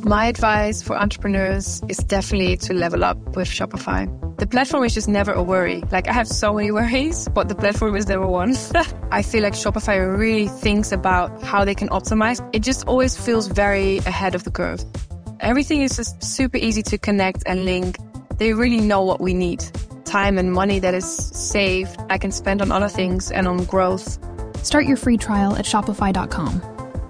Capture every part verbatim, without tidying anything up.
My advice for entrepreneurs is definitely to level up with Shopify. The platform is just never a worry. Like, I have so many worries, but the platform is never one. I feel like Shopify really thinks about how they can optimize. It just always feels very ahead of the curve. Everything is just super easy to connect and link. They really know what we need. Time and money that is saved, I can spend on other things and on growth. Start your free trial at shopify dot com.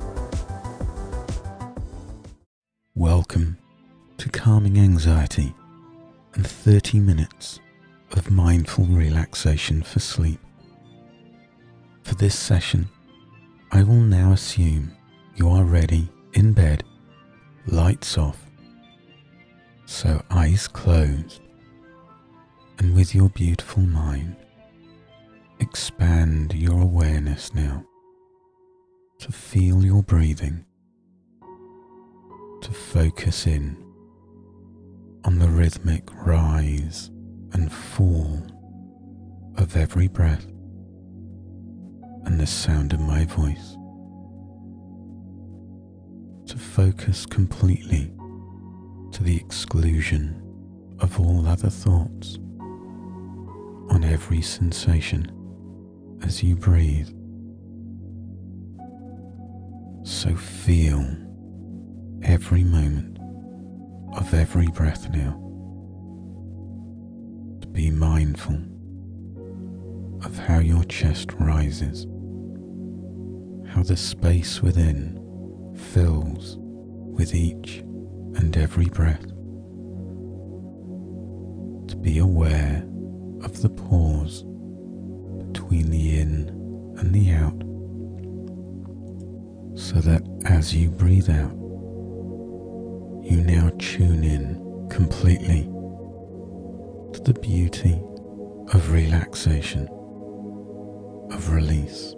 Welcome to Calming Anxiety and thirty minutes of mindful relaxation for sleep. For this session, I will now assume you are ready in bed, lights off, so eyes closed, and with your beautiful mind, expand your awareness now to feel your breathing, to focus in on the rhythmic rise and fall of every breath and the sound of my voice, to focus completely to the exclusion of all other thoughts on every sensation as you breathe. So feel every moment of every breath now. To be mindful of how your chest rises, how the space within fills with each and every breath. To be aware of the pause between the in and the out, so that as you breathe out, you now tune in completely to the beauty of relaxation, of release,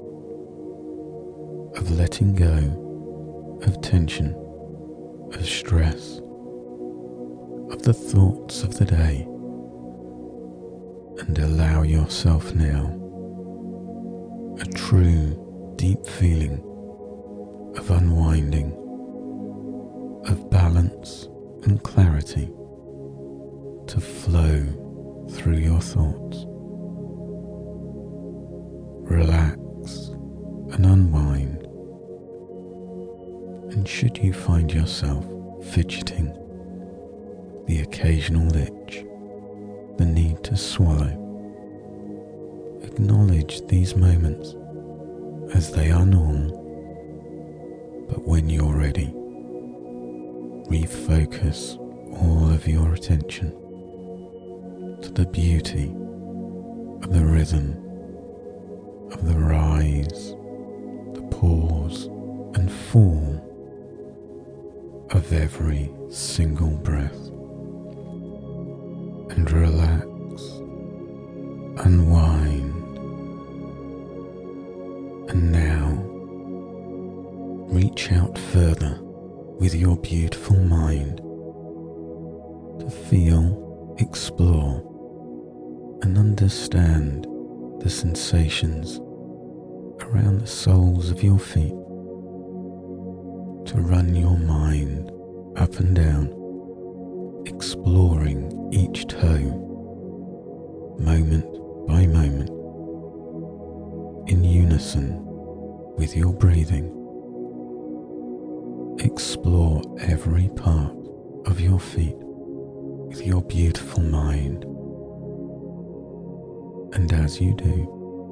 of letting go of tension, of stress, of the thoughts of the day, and allow yourself now a true deep feeling of unwinding, of balance and clarity to flow through your thoughts. Relax and unwind, and should you find yourself fidgeting, the occasional itch, the need to swallow, acknowledge these moments as they are normal, but when you're ready, refocus all of your attention to the beauty of the rhythm of the rise, the pause and fall of every single breath, and relax, unwind, and now reach out further with your beautiful mind to feel, explore, and understand the sensations around the soles of your feet, to run your mind up and down, exploring each toe, moment by moment, in unison with your breathing. Explore every part of your feet with your beautiful mind, and as you do,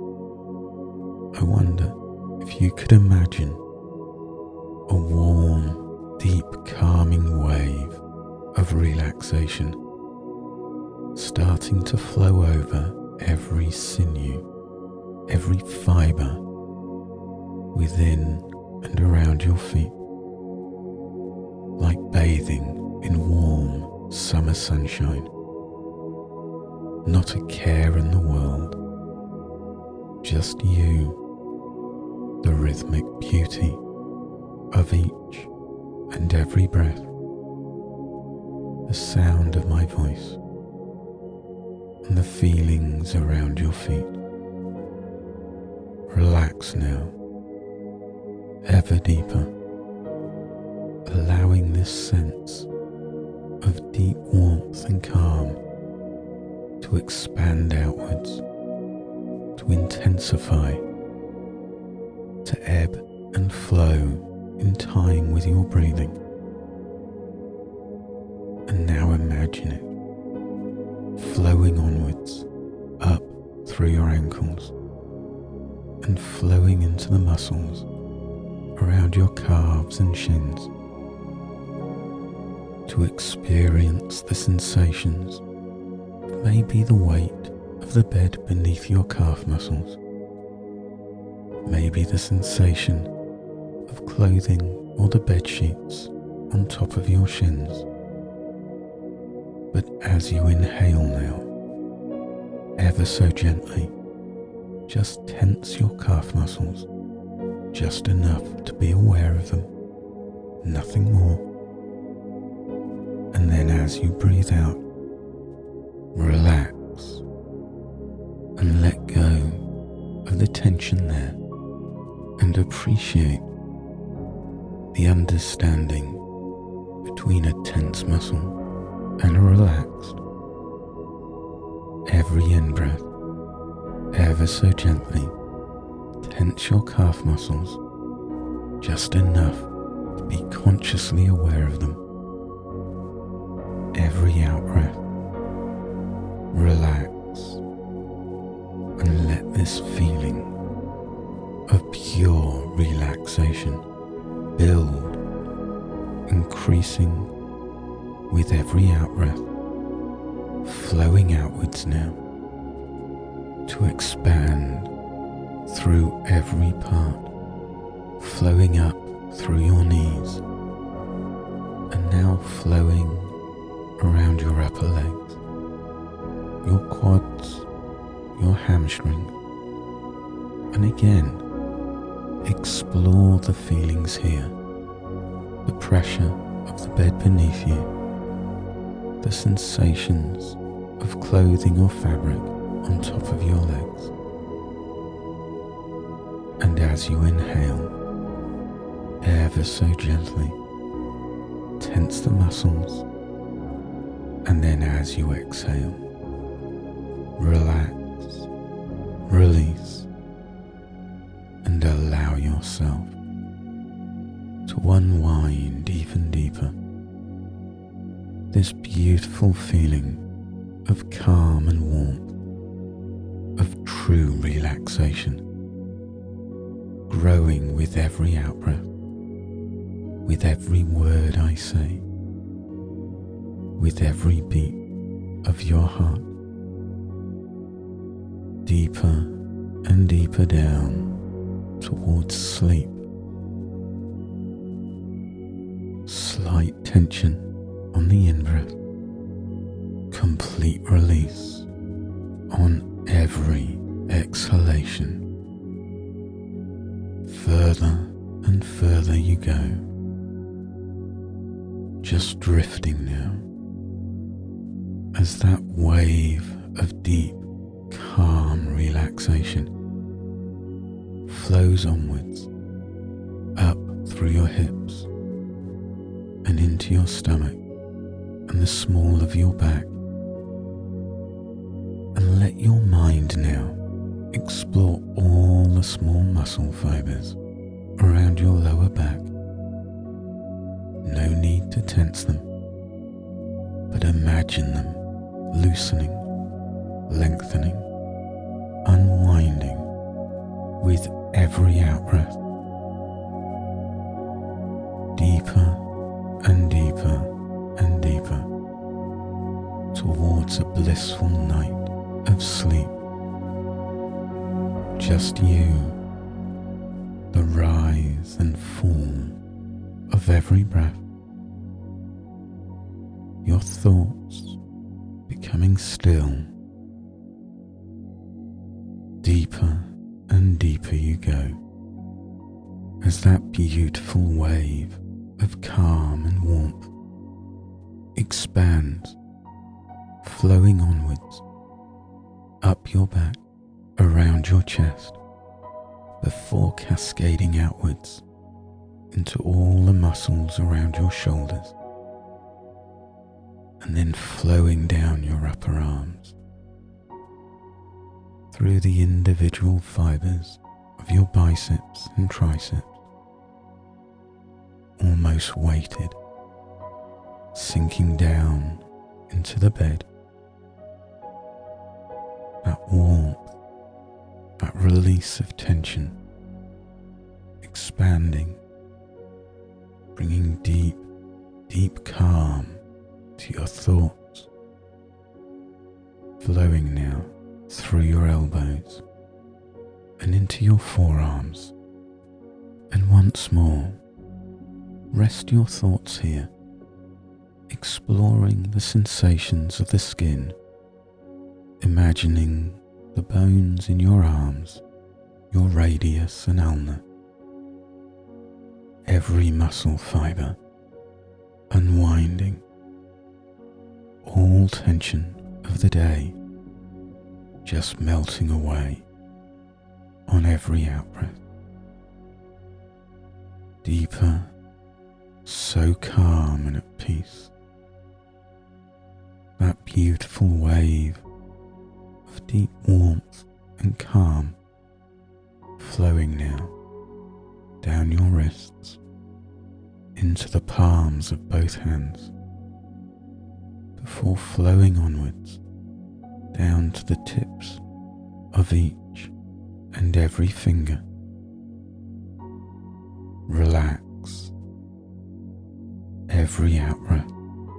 I wonder if you could imagine a warm, deep, calming wave of relaxation starting to flow over every sinew, every fibre within and around your feet, like bathing in warm summer sunshine. Not a care in the world, just you, the rhythmic beauty of each and every breath, the sound of my voice, and the feelings around your feet. Relax now, ever deeper, allowing this sense of deep warmth and calm to expand outwards, to intensify, to ebb and flow in time with your breathing. And now imagine it flowing onwards, up through your ankles, and flowing into the muscles around your calves and shins, to experience the sensations of maybe the weight of the bed beneath your calf muscles, maybe the sensation of clothing or the bed sheets on top of your shins. But as you inhale now, ever so gently, just tense your calf muscles, just enough to be aware of them, nothing more. And then as you breathe out, relax and let go of the tension there, and appreciate the understanding between a tense muscle and a relaxed. Every in-breath, ever so gently, tense your calf muscles just enough to be consciously aware of them. Every out-breath, relax and let this feeling of pure relaxation build, increasing with every out-breath, flowing outwards now to expand through every part, flowing up through your knees, and now flowing around your upper legs, your quads, your hamstrings, and again explore the feelings here, the pressure of the bed beneath you, the sensations of clothing or fabric on top of your legs. And as you inhale, ever so gently, tense the muscles, and then as you exhale, relax, release, and allow yourself to unwind even deeper. This beautiful feeling of calm and warmth, of true relaxation, growing with every out-breath, with every word I say, with every beat of your heart, deeper and deeper down towards sleep. Slight tension on the in-breath, complete release on every exhalation. Further and further you go, just drifting now, as that wave of deep, calm relaxation flows onwards, up through your hips and into your stomach and the small of your back. And let your mind now explore all the small muscle fibers around your lower back. No need to tense them, but imagine them loosening, lengthening, unwinding with every out-breath. Deeper and deeper and deeper towards a blissful night of sleep. Just you, the rise and fall of every breath, your thoughts becoming still. Deeper and deeper you go, as that beautiful wave of calm and warmth expands, flowing onwards, up your back, around your chest, before cascading outwards into all the muscles around your shoulders, and then flowing down your upper arms, through the individual fibers of your biceps and triceps, almost weighted, sinking down into the bed. That warmth, that release of tension, expanding, bringing deep, deep calm to your thoughts, flowing now through your elbows and into your forearms. And once more, rest your thoughts here, exploring the sensations of the skin, imagining the bones in your arms, your radius and ulna, every muscle fibre unwinding, all tension of the day just melting away on every out-breath. Deeper, so calm and at peace. That beautiful wave of deep warmth and calm flowing now down your wrists into the palms of both hands, before flowing onwards down to the tips of each and every finger. Relax every out-breath,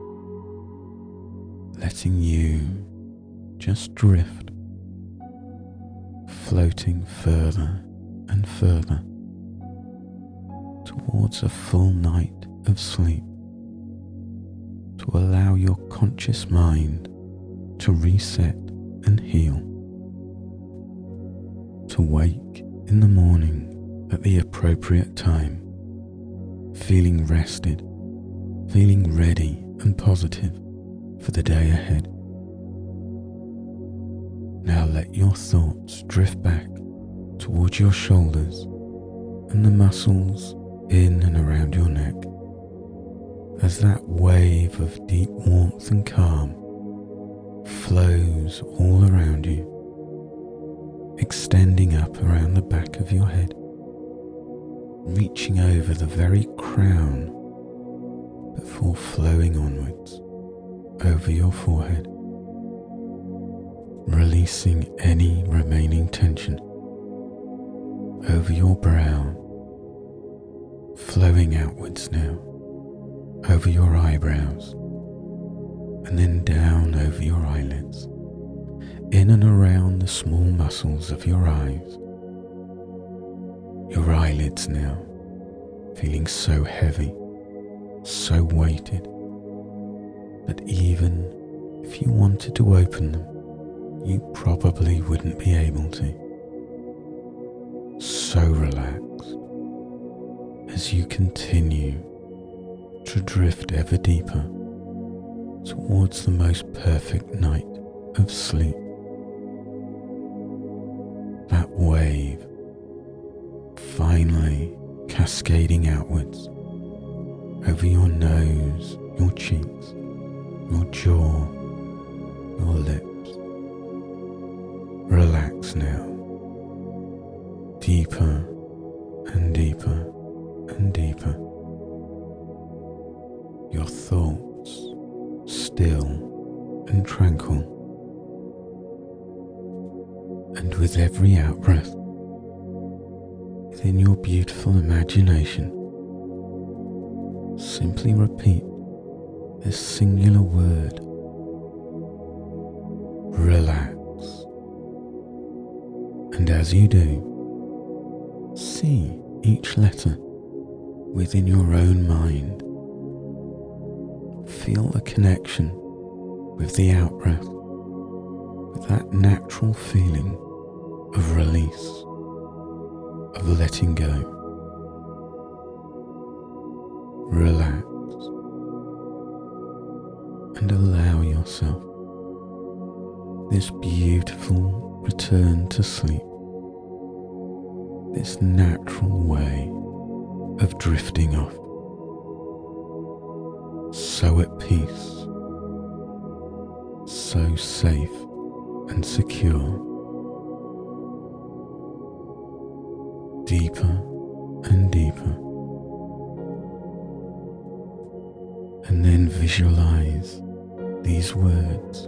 letting you just drift, floating further and further towards a full night of sleep, to allow your conscious mind to reset and heal, to wake in the morning at the appropriate time, feeling rested, feeling ready and positive for the day ahead. Now let your thoughts drift back towards your shoulders and the muscles in and around your neck, as that wave of deep warmth and calm flows all around you, extending up around the back of your head, reaching over the very crown before flowing onwards over your forehead, releasing any remaining tension over your brow, flowing outwards now over your eyebrows, and then down over your eyelids, in and around the small muscles of your eyes. Your eyelids now feeling so heavy, so weighted, that even if you wanted to open them, you probably wouldn't be able to. So relaxed as you continue to drift ever deeper towards the most perfect night of sleep. That wave finally cascading outwards over your nose, your cheeks, your jaw, your lips. Relax now, deeper and deeper and deeper. Your thoughts still and tranquil, and with every out-breath, within your beautiful imagination, simply repeat this singular word: relax. And as you do, see each letter within your own mind. Feel the connection with the out-breath, with that natural feeling of release, of letting go. Relax and allow yourself this beautiful return to sleep, this natural way of drifting off, so at peace, so safe and secure, deeper and deeper, and then visualize these words.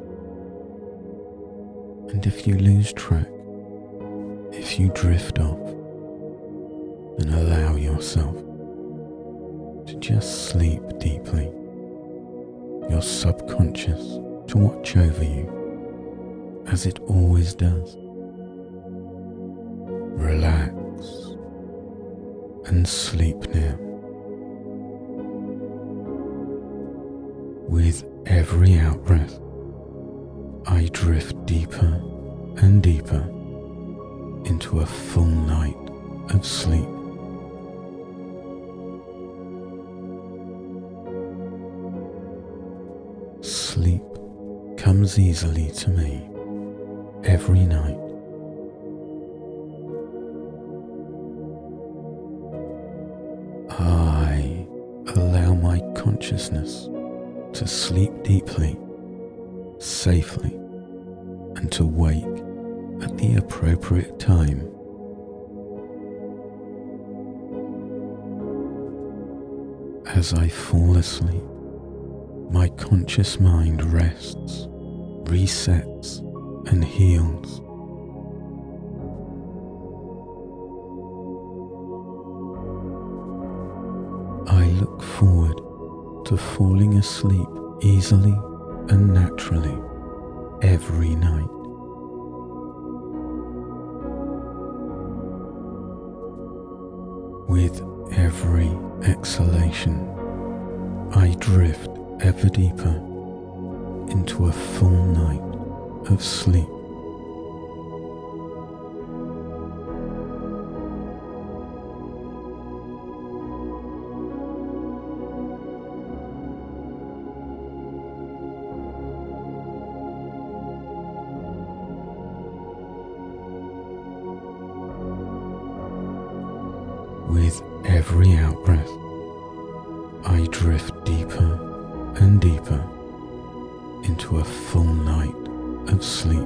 And if you lose track, if you drift off, then allow yourself to just sleep deeply, your subconscious to watch over you as it always does. Relax and sleep now. With every out-breath, I drift deeper and deeper into a full night of sleep. Sleep comes easily to me every night. I allow my consciousness to sleep deeply, safely, and to wake at the appropriate time. As I fall asleep, my conscious mind rests, resets, and heals. I look forward to falling asleep easily and naturally every night. With every exhalation, I drift ever deeper into a full night of sleep. With every out-breath, I drift deeper and deeper into a full night of sleep.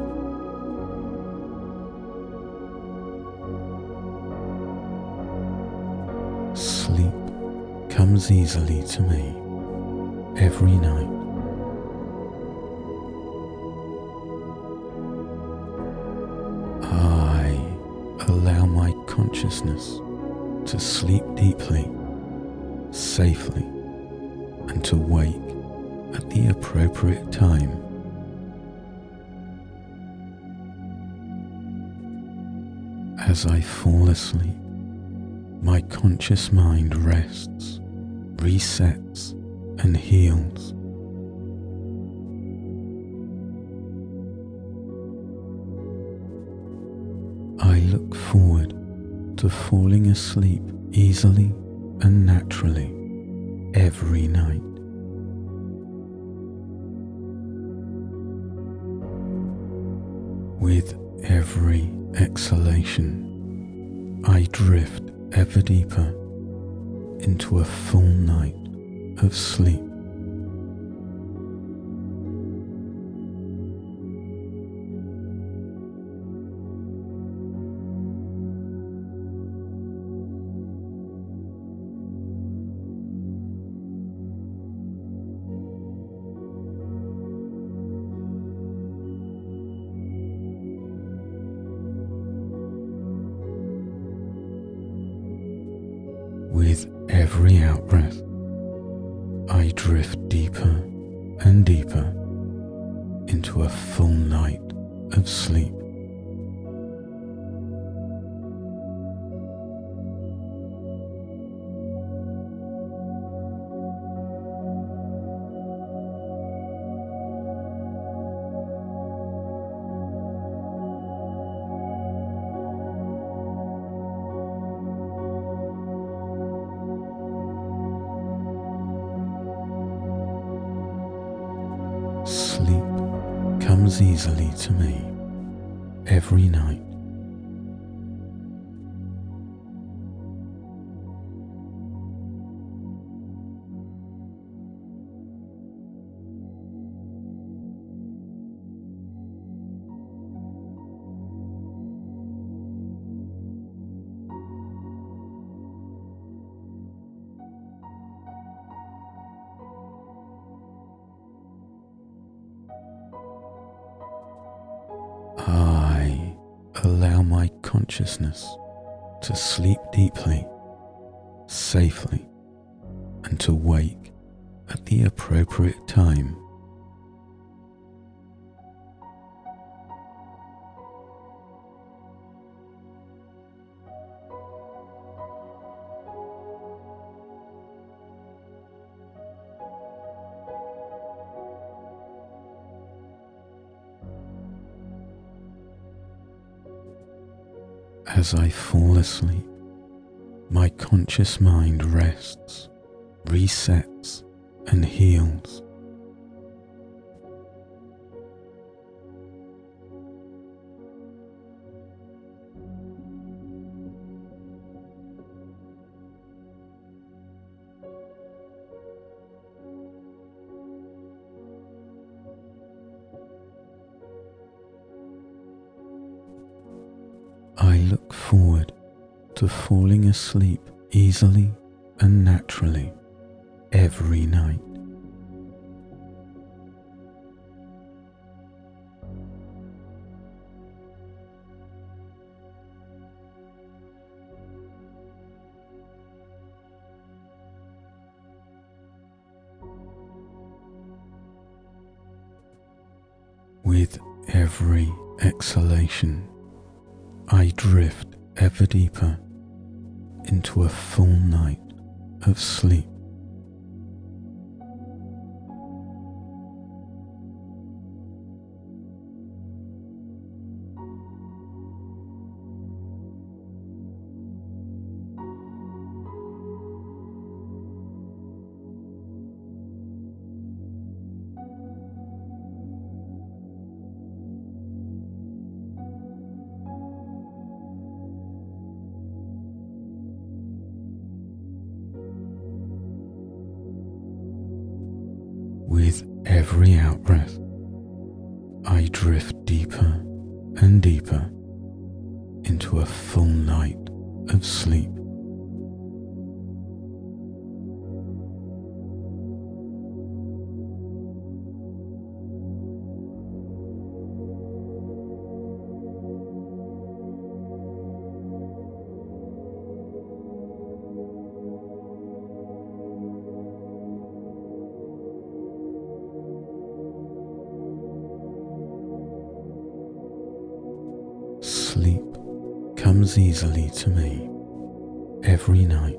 Sleep comes easily to me every night. I allow my consciousness to sleep deeply, safely, and to wake at the appropriate time. As I fall asleep, my conscious mind rests, resets, and heals. I look forward to falling asleep easily and naturally every night. With every exhalation, I drift ever deeper into a full night of sleep. With every out-breath, I drift deeper and deeper into a full night of sleep. Sleep comes easily to me every night. allow my consciousness to sleep deeply, safely, and to wake at the appropriate time. As I fall asleep, my conscious mind rests, resets, and heals. I look forward to falling asleep easily and naturally every night. With every exhalation, I drift ever deeper into a full night of sleep. With every out-breath, I drift deeper and deeper into a full night of sleep. Sleep comes easily to me every night.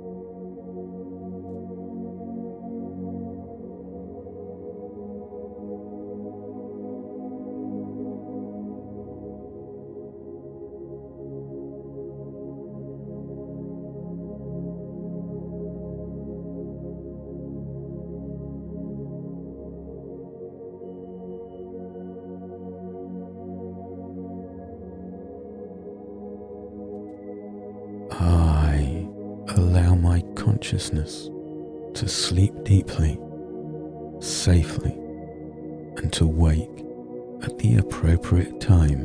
I allow my consciousness to sleep deeply, safely, and to wake at the appropriate time.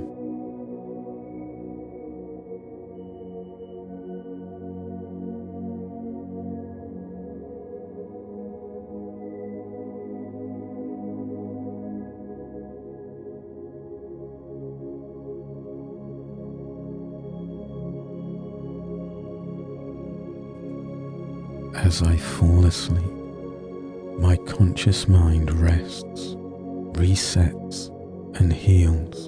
As I fall asleep, my conscious mind rests, resets, and heals.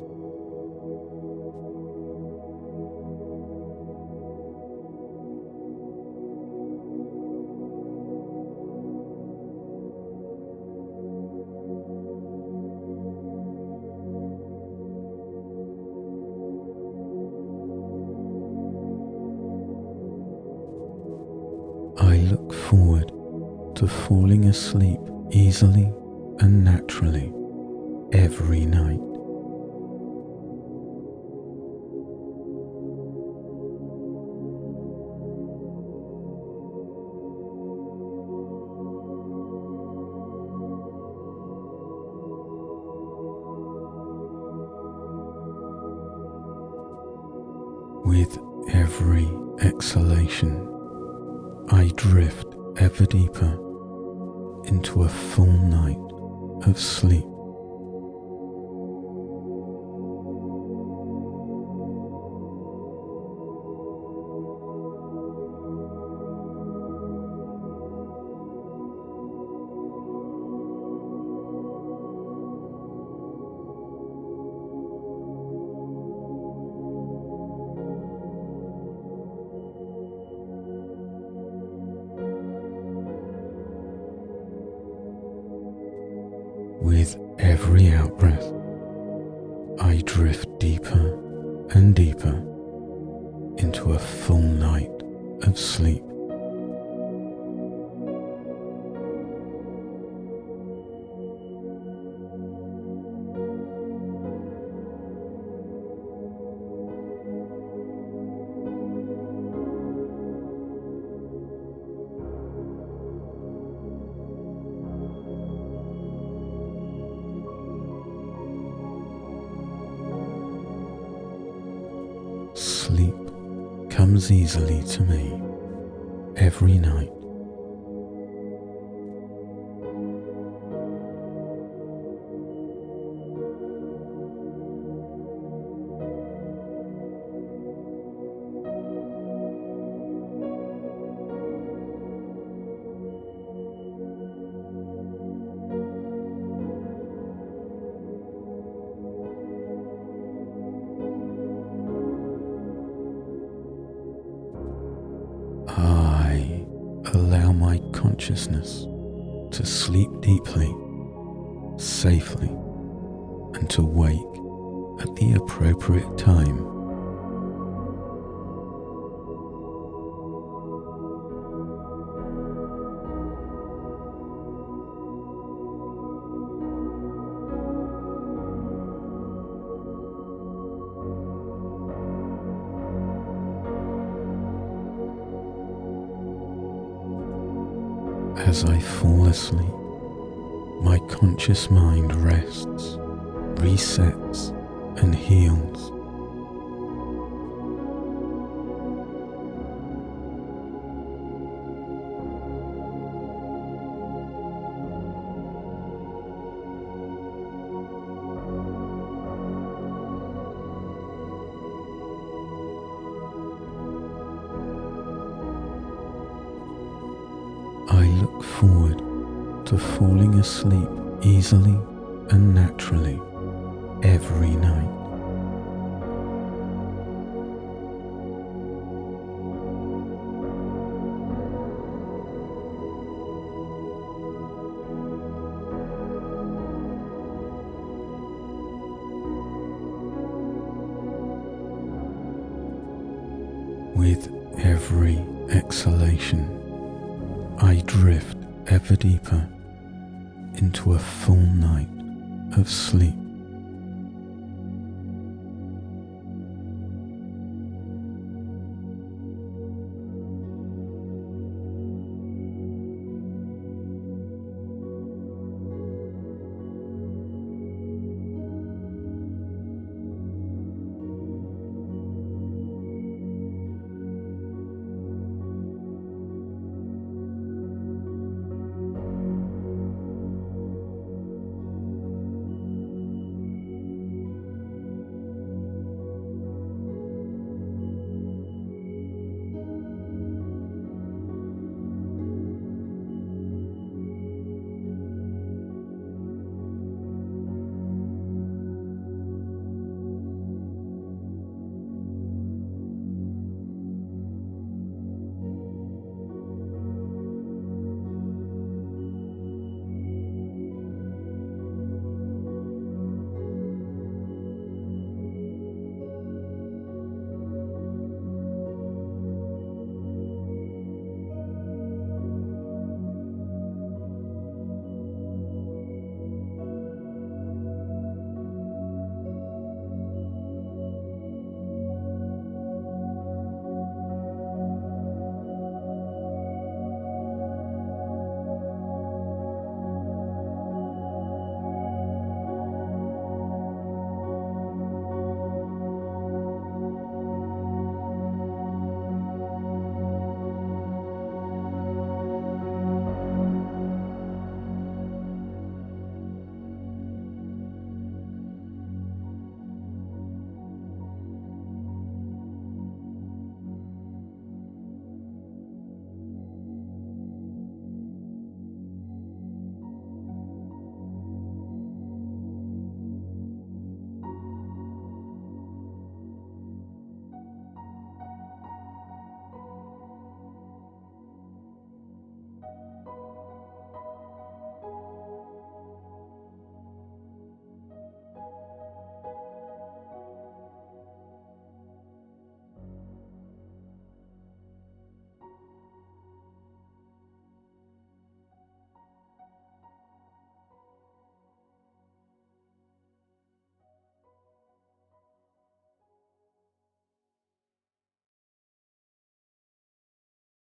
I look forward to falling asleep easily and naturally every night. With every exhalation, I drift ever deeper into a full night of sleep. With every out-breath, I drift deeper and deeper into a full night of sleep. Sleep comes easily to me every night. I allow my consciousness to sleep deeply, safely, and to wake at the appropriate time. As I fall asleep, my conscious mind rests, resets, and heals. I look forward to falling asleep easily and naturally every night. With every exhalation, I drift ever deeper into a full night of sleep.